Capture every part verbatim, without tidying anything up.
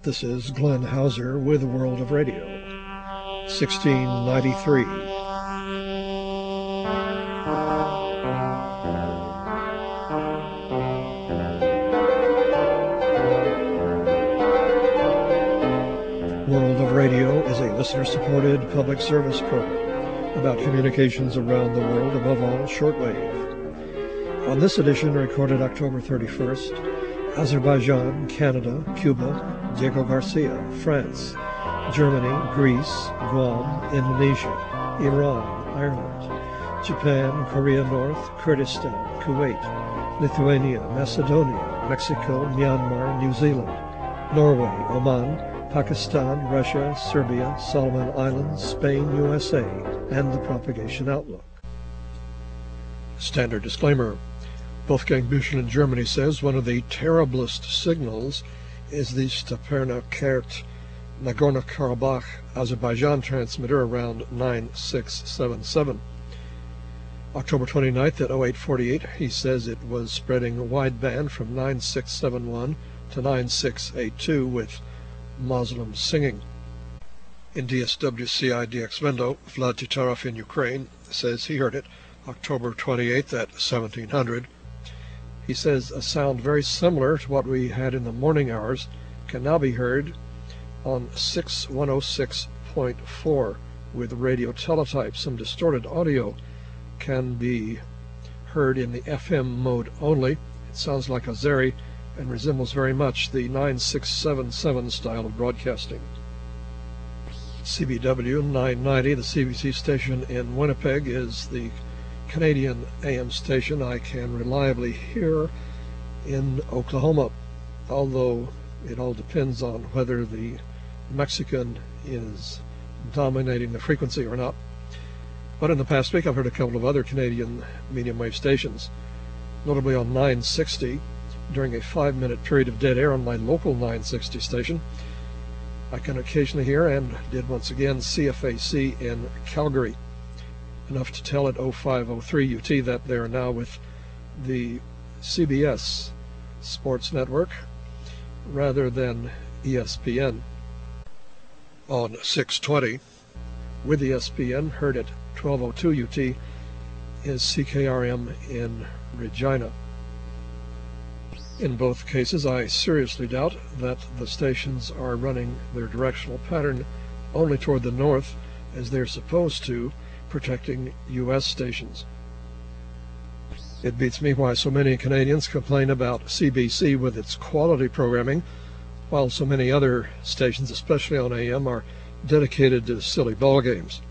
This is Glenn Hauser with World of Radio, sixteen ninety-three. World of Radio is a listener-supported public service program about communications around the world, above all shortwave. On this edition, recorded October thirty-first, Azerbaijan, Canada, Cuba, Diego Garcia, France, Germany, Greece, Guam, Indonesia, Iran, Ireland, Japan, Korea North, Kurdistan, Kuwait, Lithuania, Macedonia, Mexico, Myanmar, New Zealand, Norway, Oman, Pakistan, Russia, Serbia, Solomon Islands, Spain, U S A, and the Propagation Outlook. Standard disclaimer. Wolfgang Büchel in Germany says one of the terriblest signals is the Stepanakert Nagorno-Karabakh Azerbaijan transmitter around nine six seven seven. October twenty-ninth at oh eight forty-eight, he says it was spreading wideband from nine six seven one to nine six eight two with Muslims singing. In D S W C I D X window, Vlad Titarov in Ukraine says he heard it October twenty-eighth at seventeen hundred. He says a sound very similar to what we had in the morning hours can now be heard on six one oh six point four with radio teletype. Some distorted audio can be heard in the F M mode only. It sounds like Azeri and resembles very much the nine six seven seven style of broadcasting. C B W nine ninety, the C B C station in Winnipeg, is the Canadian A M station I can reliably hear in Oklahoma, although it all depends on whether the Mexican is dominating the frequency or not. But in the past week I've heard a couple of other Canadian medium wave stations, notably on nine sixty during a five minute period of dead air on my local nine sixty station. I can occasionally hear, and did once again, C F A C in Calgary. Enough to tell at oh five oh three U T that they are now with the C B S Sports Network rather than E S P N. On six twenty, with E S P N, heard at twelve oh two U T, is C K R M in Regina. In both cases, I seriously doubt that the stations are running their directional pattern only toward the north, as they're supposed to, protecting U S stations. It beats me why so many Canadians complain about C B C with its quality programming, while so many other stations, especially on A M, are dedicated to silly ball games.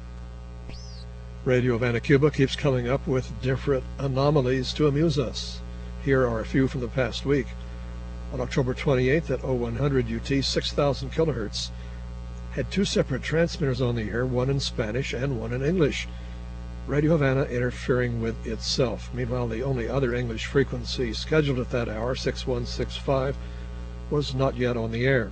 Radio Havana, Cuba keeps coming up with different anomalies to amuse us. Here are a few from the past week. On October twenty-eighth at oh one hundred U T, six thousand kilohertz, had two separate transmitters on the air, one in Spanish and one in English. Radio Havana interfering with itself. Meanwhile, the only other English frequency scheduled at that hour, six one six five, was not yet on the air.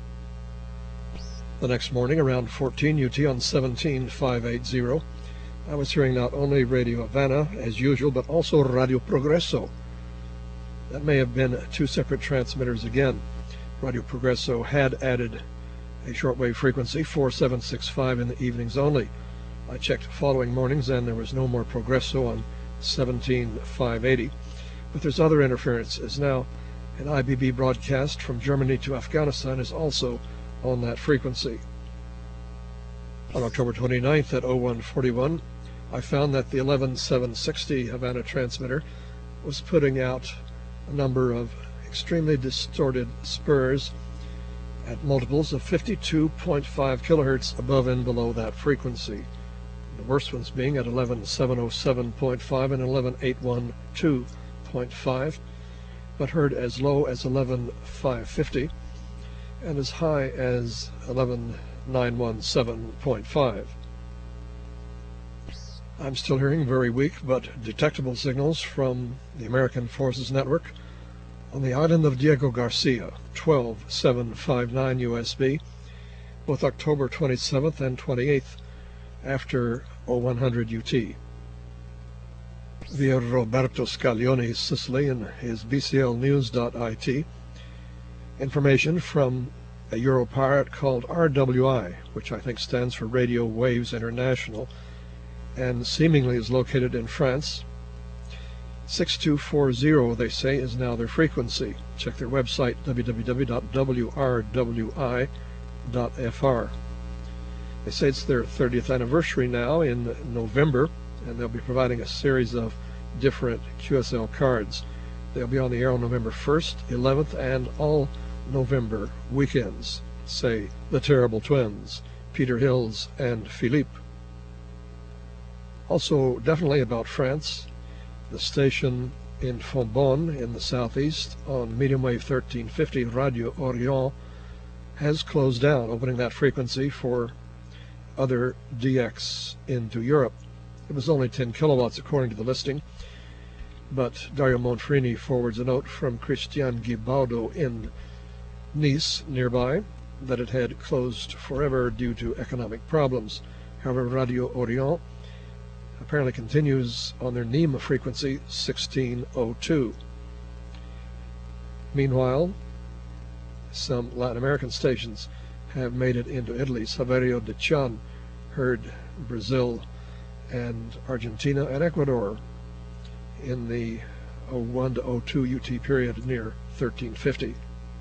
The next morning, around fourteen U T on seventeen five eighty, I was hearing not only Radio Havana as usual, but also Radio Progreso. That may have been two separate transmitters again. Radio Progreso had added a shortwave frequency, four seven six five, in the evenings only. I checked following mornings and there was no more Progreso on seventeen five eighty. But there's other interference, as now an I B B broadcast from Germany to Afghanistan is also on that frequency. On October twenty-ninth at oh one forty-one, I found that the eleven seven sixty Havana transmitter was putting out a number of extremely distorted spurs at multiples of fifty-two point five kilohertz above and below that frequency. The worst ones being at eleven seven oh seven point five and eleven eight one two point five, but heard as low as eleven five fifty and as high as eleven nine one seven point five. I'm still hearing very weak but detectable signals from the American Forces Network on the island of Diego Garcia, twelve seven fifty-nine U S B, both October twenty-seventh and twenty-eighth after oh one hundred U T. Via Roberto Scaglione, Sicily, in his B C L news dot I T, information from a Euro pirate called R W I, which I think stands for Radio Waves International, and seemingly is located in France. six two four zero, they say, is now their frequency. Check their website, w w w dot w r w i dot f r. They say it's their thirtieth anniversary now in November, and they'll be providing a series of different Q S L cards. They'll be on the air on November first, eleventh, and all November weekends, say the Terrible Twins, Peter Hills, and Philippe. Also, definitely about France, the station in Fonbonne in the southeast on medium wave thirteen fifty Radio Orient has closed down, opening that frequency for other D X into Europe. It was only ten kilowatts according to the listing, but Dario Monfrini forwards a note from Christian Guibaldo in Nice, nearby, that it had closed forever due to economic problems. However, Radio Orient apparently continues on their Nîmes frequency sixteen oh two. Meanwhile, some Latin American stations have made it into Italy. Saverio de Chan heard Brazil and Argentina and Ecuador in the oh one to oh two U T period near thirteen fifty.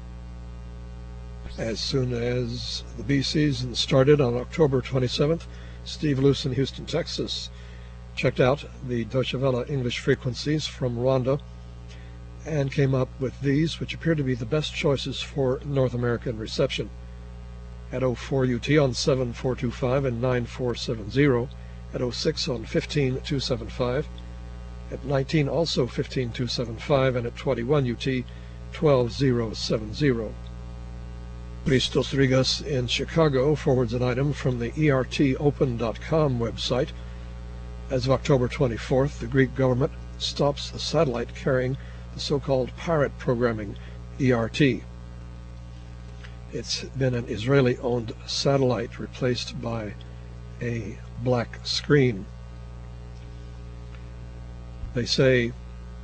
As soon as the B season started on October twenty-seventh, Steve Luce in Houston, Texas, checked out the Deutsche Welle English frequencies from Rwanda and came up with these, which appear to be the best choices for North American reception. At oh four U T on seven four two five and nine four seven zero, at oh six on fifteen two seventy-five, at nineteen also fifteen two seventy-five, and at twenty-one U T twelve zero seventy. Christos Rigas in Chicago forwards an item from the E R T open dot com website. As of October twenty-fourth, the Greek government stops the satellite carrying the so-called pirate programming E R T. It's been an Israeli-owned satellite replaced by a black screen. They say,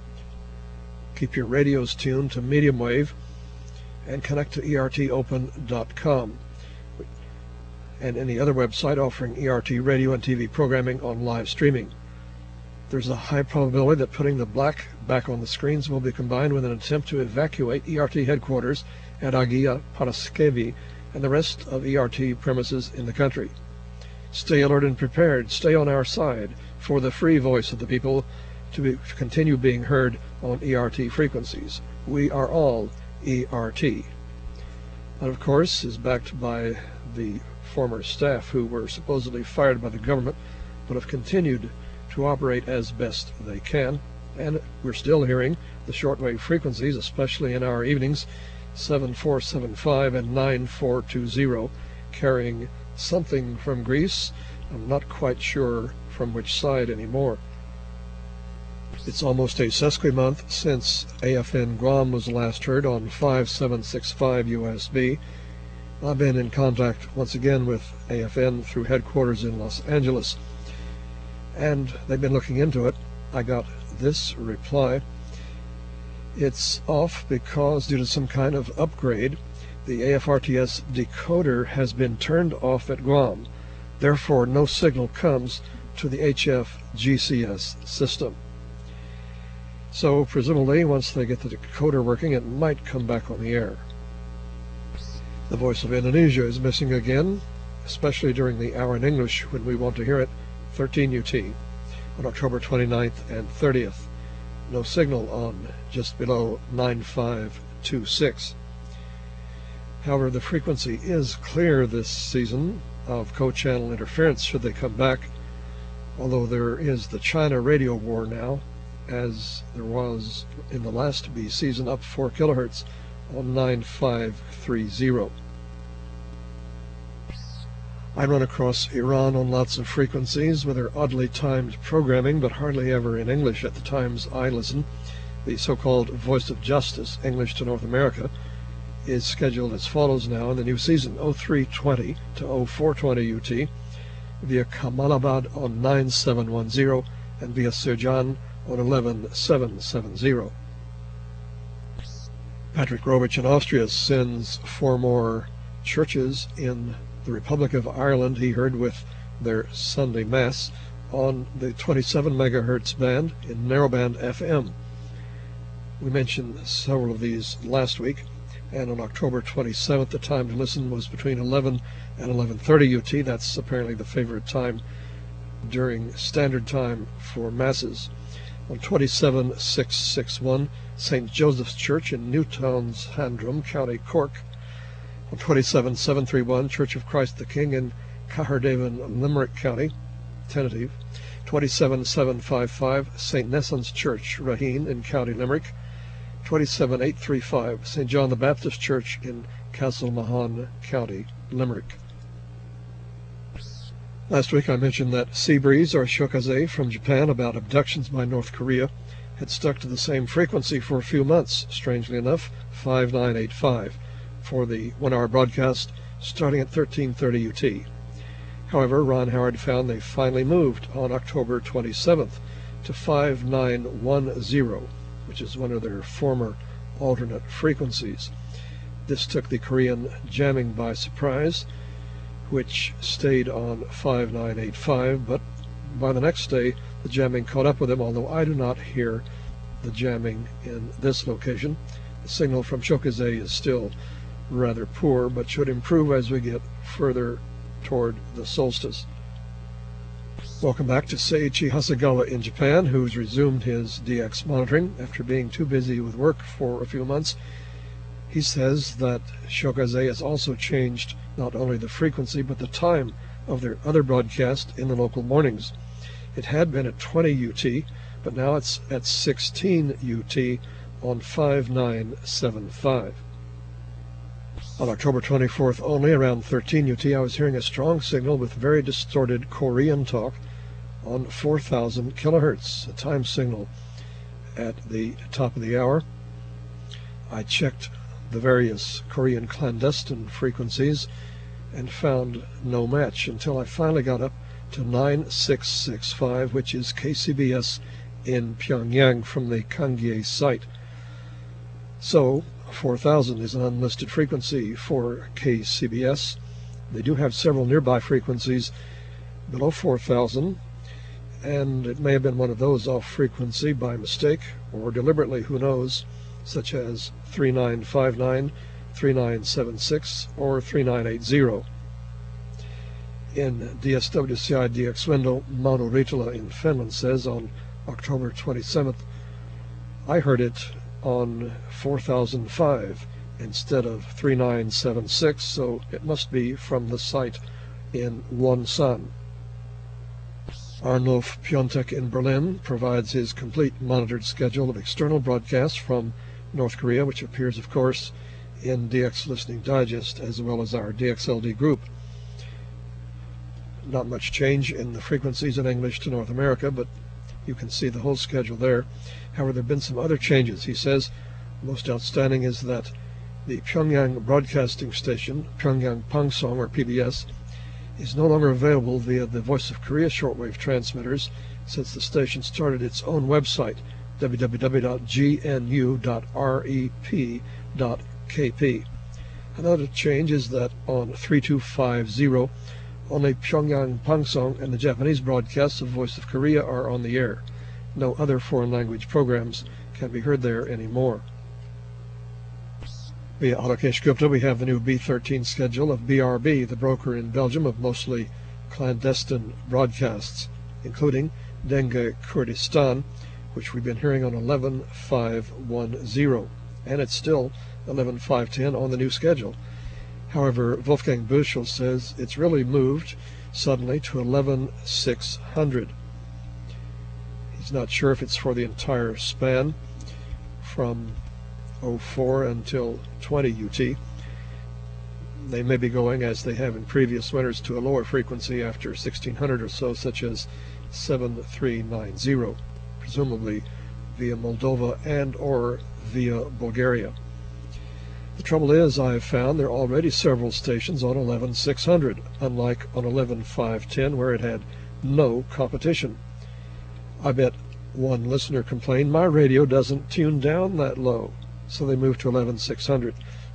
keep your radios tuned to medium wave and connect to E R T open dot com and any other website offering E R T radio and T V programming on live streaming. There's a high probability that putting the black back on the screens will be combined with an attempt to evacuate E R T headquarters at Agia Paraskevi and the rest of E R T premises in the country. Stay alert and prepared. Stay on our side for the free voice of the people to be, continue being heard on E R T frequencies. We are all E R T. That, of course, is backed by the former staff who were supposedly fired by the government but have continued to operate as best they can. And we're still hearing the shortwave frequencies, especially in our evenings, seven four seven five and nine four two zero, carrying something from Greece. I'm not quite sure from which side anymore. It's almost a sesqui month since A F N Guam was last heard on five seven six five U S B. I've been in contact once again with A F N through headquarters in Los Angeles, and they've been looking into it. I got this reply. It's off because due to some kind of upgrade, the A F R T S decoder has been turned off at Guam. Therefore, no signal comes to the H F G C S system. So, presumably, once they get the decoder working, it might come back on the air. The voice of Indonesia is missing again, especially during the hour in English when we want to hear it, thirteen U T, on October twenty-ninth and thirtieth. No signal on just below nine five two six. However, the frequency is clear this season of co-channel interference should they come back, although there is the China radio war now, as there was in the last B season, up four kilohertz on nine five three zero. I run across Iran on lots of frequencies with their oddly timed programming, but hardly ever in English at the times I listen. The so-called Voice of Justice, English to North America, is scheduled as follows now in the new season, oh three twenty to oh four twenty U T, via Kamalabad on nine seven one zero and via Sirjan on eleven seven seven zero. Patrick Robich in Austria sends four more churches in the Republic of Ireland he heard with their Sunday Mass on the twenty-seven megahertz band in narrowband F M. We mentioned several of these last week, and on October twenty-seventh the time to listen was between eleven and eleven thirty U T. That's apparently the favorite time during standard time for masses. On twenty-seven six sixty-one, Saint Joseph's Church in Newtownshandrum, County Cork. On twenty-seven seven thirty-one, Church of Christ the King in Caherdaven, Limerick County, tentative. twenty-seven seven fifty-five, Saint Nesson's Church, Raheen in County Limerick. twenty-seven eight thirty-five, Saint John the Baptist Church in Castlemahan, County Limerick. Last week I mentioned that Seabreeze or Shokaze from Japan about abductions by North Korea had stuck to the same frequency for a few months, strangely enough, five nine eight five, for the one-hour broadcast starting at thirteen thirty U T. However, Ron Howard found they finally moved on October twenty-seventh to five nine one zero, which is one of their former alternate frequencies. This took the Korean jamming by surprise, which stayed on five nine eight five, but by the next day the jamming caught up with him, although I do not hear the jamming in this location. The signal from Shokaze is still rather poor, but should improve as we get further toward the solstice. Welcome back to Seiichi Hasegawa in Japan, who's resumed his D X monitoring after being too busy with work for a few months. He says that Shokaze has also changed not only the frequency but the time of their other broadcast in the local mornings. It had been at twenty U T, but now it's at sixteen U T on five nine seven five. On October twenty-fourth only, around thirteen U T, I was hearing a strong signal with very distorted Korean talk on four thousand kilohertz, a time signal at the top of the hour. I checked the various Korean clandestine frequencies and found no match until I finally got up to nine six six five, which is K C B S in Pyongyang from the Kangye site. So four thousand is an unlisted frequency for K C B S. They do have several nearby frequencies below four thousand, and it may have been one of those off frequency by mistake or deliberately, who knows, such as three nine five nine, three nine seven six, or three nine eight zero. In D S W C I D X window, Mauno Ritala in Finland says on October twenty-seventh, I heard it on four thousand five instead of three nine seven six, so it must be from the site in Wonsan. Arnulf Piontek in Berlin provides his complete monitored schedule of external broadcasts from North Korea, which appears, of course, in D X Listening Digest as well as our D X L D group. Not much change in the frequencies in English to North America, but you can see the whole schedule there. However, there have been some other changes. He says most outstanding is that the Pyongyang Broadcasting Station, Pyongyang Pangsong or P B S, is no longer available via the Voice of Korea shortwave transmitters since the station started its own website, w w w dot g n u dot rep dot k p. Another change is that on three two five zero, only Pyongyang Pangsong and the Japanese broadcasts of Voice of Korea are on the air. No other foreign language programs can be heard there anymore. Via Alakesh Gupta, we have the new B thirteen schedule of B R B, the broker in Belgium of mostly clandestine broadcasts, including Denge Kurdistan, which we've been hearing on eleven five ten, and it's still eleven five ten on the new schedule. However, Wolfgang Büchel says it's really moved suddenly to eleven six hundred. He's not sure if it's for the entire span from oh four until twenty U T. They may be going, as they have in previous winters, to a lower frequency after sixteen hundred or so, such as seven three nine zero, presumably via Moldova and or via Bulgaria. The trouble is, I have found there are already several stations on eleven six hundred, unlike on eleven five ten where it had no competition. I bet one listener complained, my radio doesn't tune down that low, so they moved to eleven six hundred.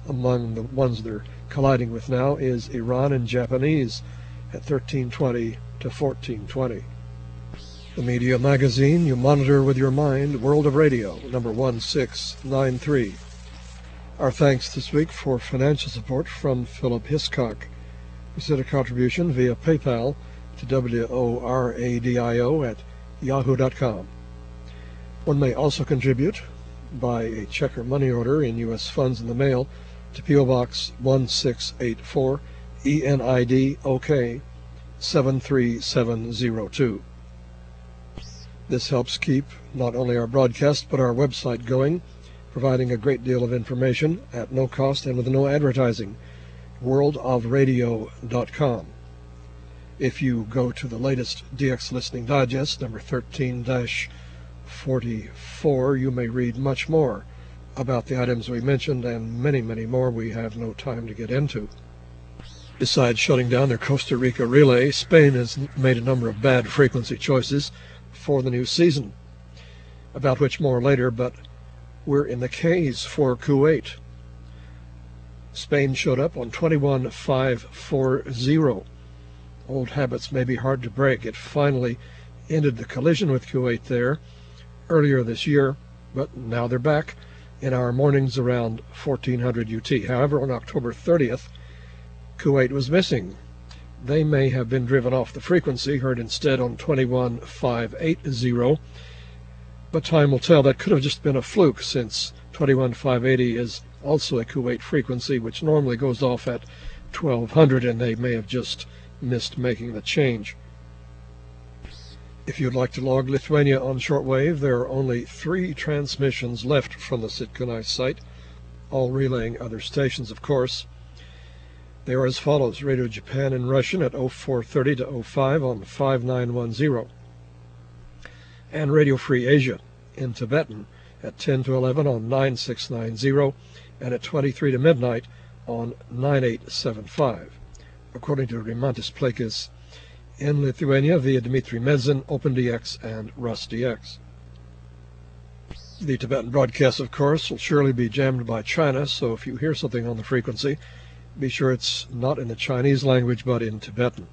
Among the ones they're colliding with now is Iran and Japanese at thirteen twenty to fourteen twenty. The Media Magazine you monitor with your mind, World of Radio, number one six nine three. Our thanks this week for financial support from Philip Hiscock. We sent a contribution via PayPal to W O R A D I O at yahoo dot com. One may also contribute by a check or money order in U S funds in the mail to P O Box one six eight four, E N I D O K seven three seven zero two. This helps keep not only our broadcast but our website going, providing a great deal of information at no cost and with no advertising, world of radio dot com. If you go to the latest D X Listening Digest, number thirteen dash forty-four, you may read much more about the items we mentioned and many, many more we have no time to get into. Besides shutting down their Costa Rica relay, Spain has made a number of bad frequency choices for the new season, about which more later, but we're in the K's for Kuwait. Spain showed up on twenty-one five forty. Old habits may be hard to break. It finally ended the collision with Kuwait there earlier this year, but now they're back in our mornings around fourteen hundred U T. However, on October thirtieth, Kuwait was missing. They may have been driven off the frequency, heard instead on twenty-one five eighty, but time will tell. That could have just been a fluke, since twenty-one five eighty is also a Kuwait frequency, which normally goes off at twelve hundred, and they may have just missed making the change. If you'd like to log Lithuania on shortwave, there are only three transmissions left from the Sitkunai site, all relaying other stations, of course. They are as follows: Radio Japan in Russian at oh four thirty to oh five on five nine one zero, and Radio Free Asia in Tibetan at ten to eleven on nine six nine zero, and at twenty-three to midnight on nine eight seven five. According to Rimantis Plakis in Lithuania via Dmitry Medzin, OpenDX, and RusDX. The Tibetan broadcast, of course, will surely be jammed by China, so if you hear something on the frequency, be sure it's not in the Chinese language but in Tibetan.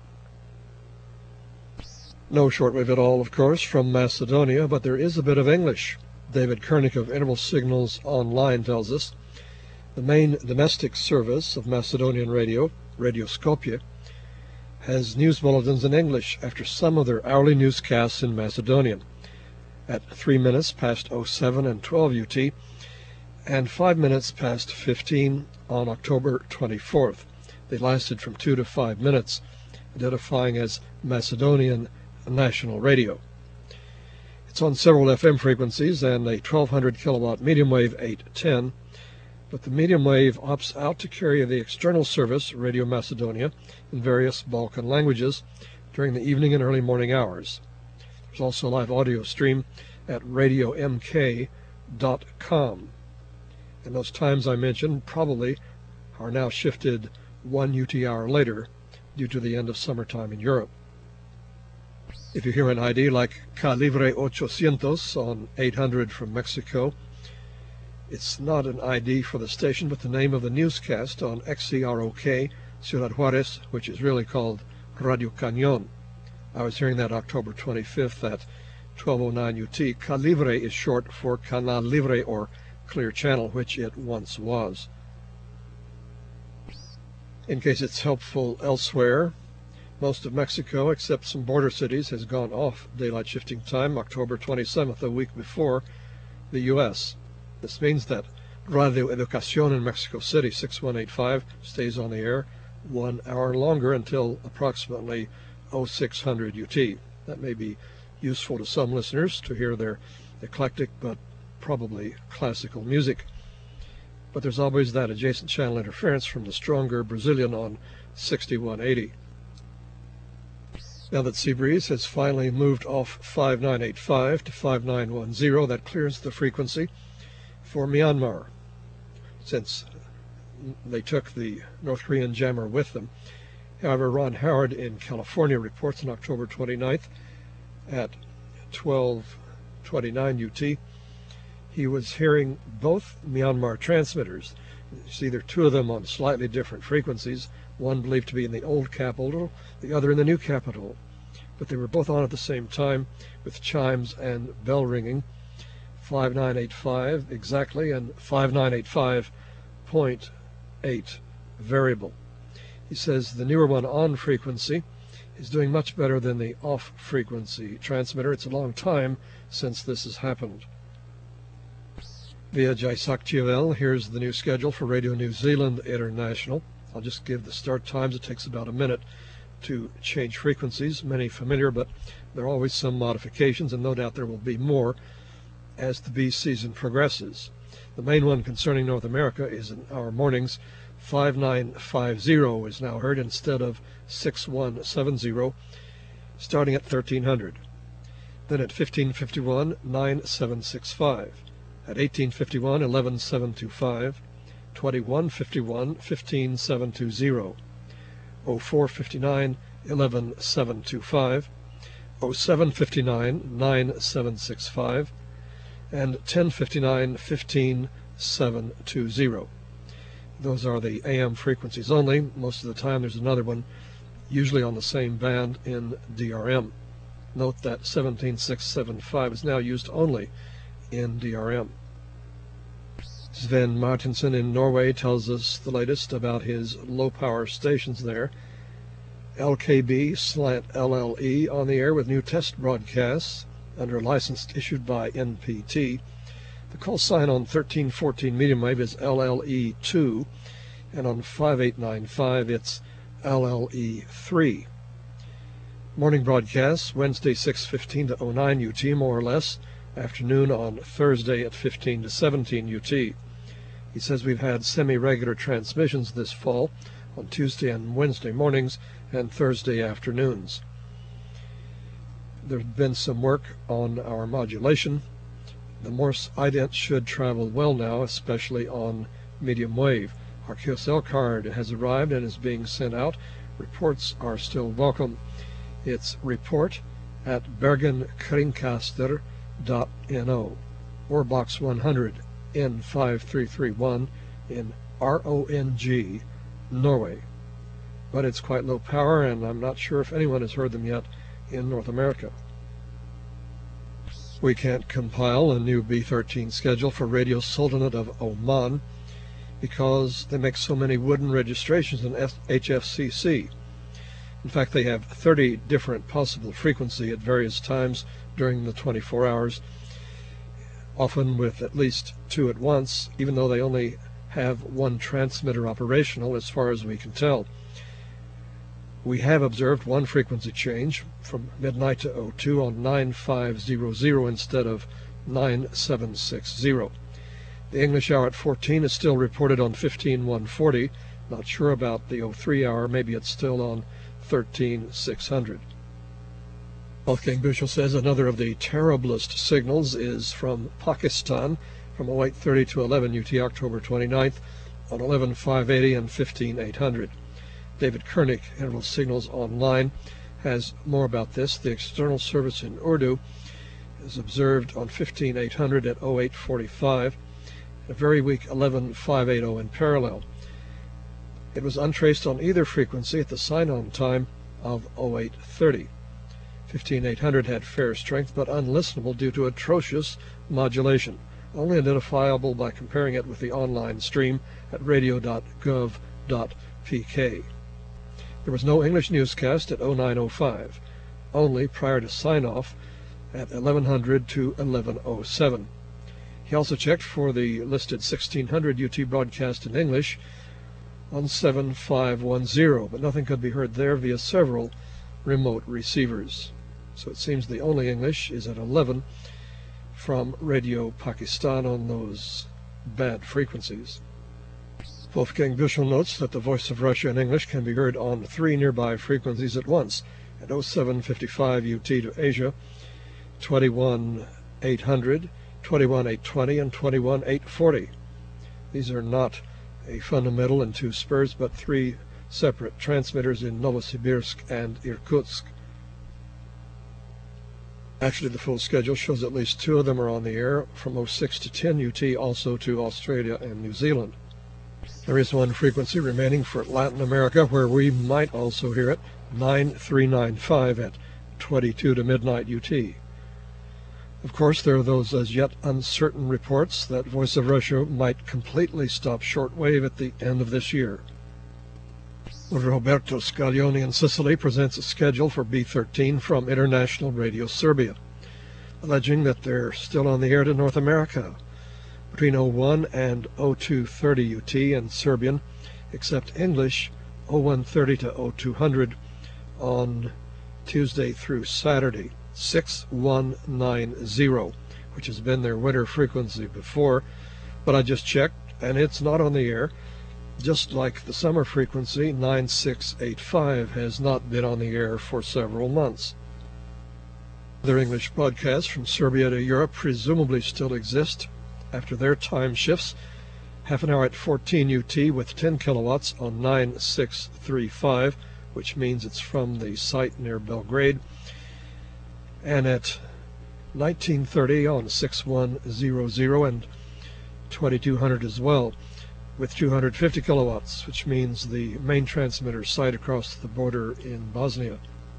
No shortwave at all, of course, from Macedonia, but there is a bit of English. David Kernick of Interval Signals Online tells us the main domestic service of Macedonian radio, Radio Skopje, has news bulletins in English after some of their hourly newscasts in Macedonian at three minutes past oh seven and twelve U T and five minutes past fifteen on October twenty-fourth. They lasted from two to five minutes, identifying as Macedonian National Radio. It's on several F M frequencies and a twelve hundred kilowatt medium wave eight ten, but the medium wave opts out to carry the external service, Radio Macedonia, in various Balkan languages during the evening and early morning hours. There's also a live audio stream at radio m k dot com. And those times I mentioned probably are now shifted one U T hour later due to the end of summertime in Europe. If you hear an I D like Calibre eight hundred on eight hundred from Mexico, it's not an I D for the station, but the name of the newscast on X C R O K Ciudad Juarez, which is really called Radio Cañón. I was hearing that October twenty-fifth at twelve oh nine U T. Calibre is short for Canal Libre, or Clear Channel, which it once was. In case it's helpful elsewhere, most of Mexico, except some border cities, has gone off daylight shifting time October twenty-seventh, a week before the U S This means that Radio Educación in Mexico City sixty-one eighty-five stays on the air one hour longer until approximately oh six hundred U T. That may be useful to some listeners to hear their eclectic but probably classical music. But there's always that adjacent channel interference from the stronger Brazilian on sixty-one eighty. Now that Seabreeze has finally moved off five nine eight five to five nine one zero, that clears the frequency for Myanmar, since they took the North Korean jammer with them. However, Ron Howard in California reports on October twenty-ninth at twelve twenty-nine U T, he was hearing both Myanmar transmitters You see there are two of them on slightly different frequencies, one believed to be in the old capital, the other in the new capital. But they were both on at the same time with chimes and bell ringing, five nine eight five exactly and five nine eight five point eight variable. He says the newer one on frequency is doing much better than the off frequency transmitter. It's a long time since this has happened. Via Jaisakthiavel, here's the new schedule for Radio New Zealand International. I'll just give the start times. It takes about a minute to change frequencies, many familiar, but there are always some modifications, and no doubt there will be more as the bee season progresses. The main one concerning North America is in our mornings. five nine five zero is now heard instead of six one seven zero, starting at thirteen hundred. Then at fifteen fifty-one, nine seven six five. At eighteen fifty-one, eleven seven two five. twenty-one fifty-one, fifteen seven two zero. oh four fifty-nine, eleven seven two five. oh seven fifty-nine, nine seven six five. And ten fifty-nine, fifteen seven two zero. Those are the A M frequencies only. Most of the time there's another one, usually on the same band in D R M. Note that seventeen six seventy-five is now used only in D R M. Sven Martinsen in Norway tells us the latest about his low-power stations there. L K B slant L L E on the air with new test broadcasts under a license issued by N P T. The call sign on thirteen fourteen medium wave is L L E two, and on five eight nine five it's L L E three. Morning broadcasts, Wednesday six fifteen to oh nine U T, more or less. Afternoon on Thursday at fifteen to seventeen U T. He says we've had semi-regular transmissions this fall on Tuesday and Wednesday mornings and Thursday afternoons. There's been some work on our modulation. The Morse ident should travel well now, especially on medium wave. Our Q S L card has arrived and is being sent out. Reports are still welcome. It's report at bergenkringkaster dot no or box one hundred N five three three one in R O N G, Norway. But it's quite low power, and I'm not sure if anyone has heard them yet in North America. We can't compile a new B thirteen schedule for Radio Sultanate of Oman because they make so many wooden registrations in H F C C. In fact, they have thirty different possible frequency at various times during the twenty-four hours, often with at least two at once, even though they only have one transmitter operational as far as we can tell. We have observed one frequency change from midnight to oh two on nine five hundred instead of nine seven six zero. The English hour at fourteen is still reported on fifteen one forty. Not sure about the oh three hour, maybe it's still on thirteen six hundred. Wolfgang Büchel says another of the terriblest signals is from Pakistan from oh eight thirty to eleven U T October twenty-ninth on eleven five eighty and fifteen eight hundred. David Koenig, Interval Signals Online, has more about this. The external service in Urdu is observed on fifteen eight hundred at oh eight forty-five, a very weak eleven five eighty in parallel. It was untraced on either frequency at the sign-on time of oh eight thirty. fifteen eight hundred had fair strength, but unlistenable due to atrocious modulation, only identifiable by comparing it with the online stream at radio dot gov dot p k. There was no English newscast at oh nine oh five, only prior to sign-off at eleven hundred to eleven oh seven. He also checked for the listed sixteen hundred U T broadcast in English on seven five one zero, but nothing could be heard there via several remote receivers. So it seems the only English is at eleven from Radio Pakistan on those bad frequencies. Wolfgang Büchel notes that the Voice of Russia in English can be heard on three nearby frequencies at once, at oh seven fifty-five U T to Asia, twenty-one eight hundred, twenty-one eight twenty, and twenty-one eight forty. These are not a fundamental and two spurs, but three separate transmitters in Novosibirsk and Irkutsk. Actually, the full schedule shows at least two of them are on the air from oh six to ten U T, also to Australia and New Zealand. There is one frequency remaining for Latin America where we might also hear it, nine three nine five at twenty-two to midnight U T. Of course, there are those as yet uncertain reports that Voice of Russia might completely stop shortwave at the end of this year. Roberto Scaglione in Sicily presents a schedule for B thirteen from International Radio Serbia, alleging that they're still on the air to North America between oh one and oh two thirty U T and Serbian, except English oh one thirty to oh two hundred on Tuesday through Saturday, six one nine zero, which has been their winter frequency before, but I just checked and it's not on the air, just like the summer frequency nine six eight five has not been on the air for several months. Their English broadcasts from Serbia to Europe presumably still exist after their time shifts, half an hour at fourteen U T with ten kilowatts on nine six three five, which means it's from the site near Belgrade, and at nineteen thirty on six one zero zero and twenty-two hundred as well, with two hundred fifty kilowatts, which means the main transmitter site across the border in Bosnia.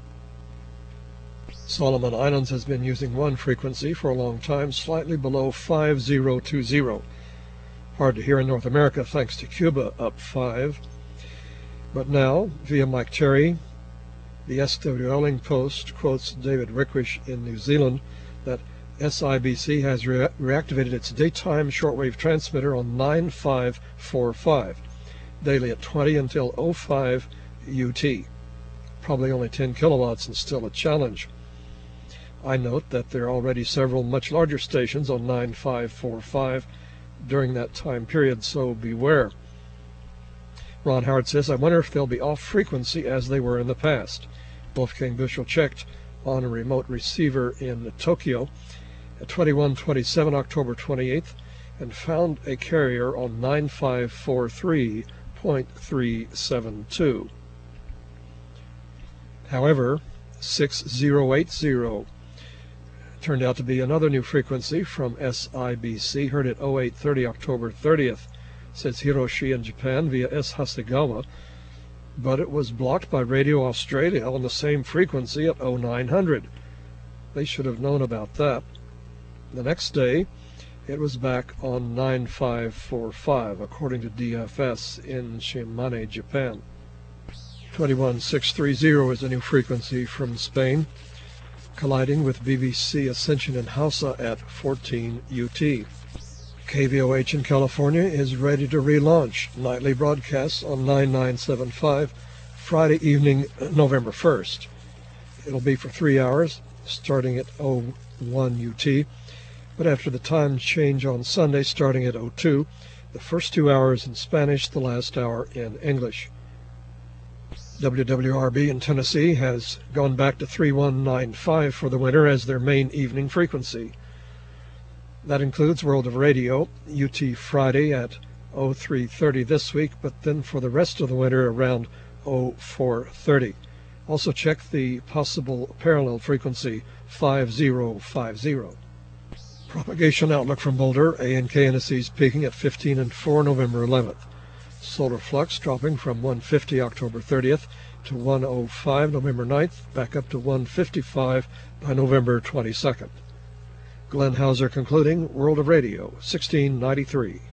Solomon Islands has been using one frequency for a long time, slightly below five zero two zero. Hard to hear in North America thanks to Cuba up five. But now, via Mike Terry, the S W L ing Post quotes David Wickwish in New Zealand that S I B C has re reactivated its daytime shortwave transmitter on nine five four five, daily at twenty until oh five U T. Probably only ten kilowatts and still a challenge. I note that there are already several much larger stations on nine five four five during that time period, so beware. Ron Howard says, I wonder if they'll be off frequency as they were in the past. Wolfgang Bushel checked on a remote receiver in Tokyo at twenty-one twenty-seven October twenty-eighth and found a carrier on nine five four three point three seven two. However, six zero eight zero turned out to be another new frequency from S I B C, heard at oh eight thirty October thirtieth, says Hiroshi in Japan via S. Hasegawa, but it was blocked by Radio Australia on the same frequency at oh nine hundred. They should have known about that. The next day, it was back on nine five four five, according to D F S in Shimane, Japan. twenty-one six thirty is a new frequency from Spain, colliding with B B C Ascension in Hausa at fourteen U T. K V O H in California is ready to relaunch nightly broadcasts on nine nine seven five Friday evening, November first. It'll be for three hours, starting at oh one U T, but after the time change on Sunday, starting at oh two, the first two hours in Spanish, the last hour in English. W W R B in Tennessee has gone back to three one nine five for the winter as their main evening frequency. That includes World of Radio, U T Friday at oh three thirty this week, but then for the rest of the winter around oh four thirty. Also check the possible parallel frequency five zero five zero. Propagation outlook from Boulder, A N K N S E's peaking at fifteen and four November eleventh. Solar flux dropping from one fifty October thirtieth to one oh five November ninth, back up to one fifty-five by November twenty-second. Glenn Hauser concluding, World of Radio, sixteen ninety-three.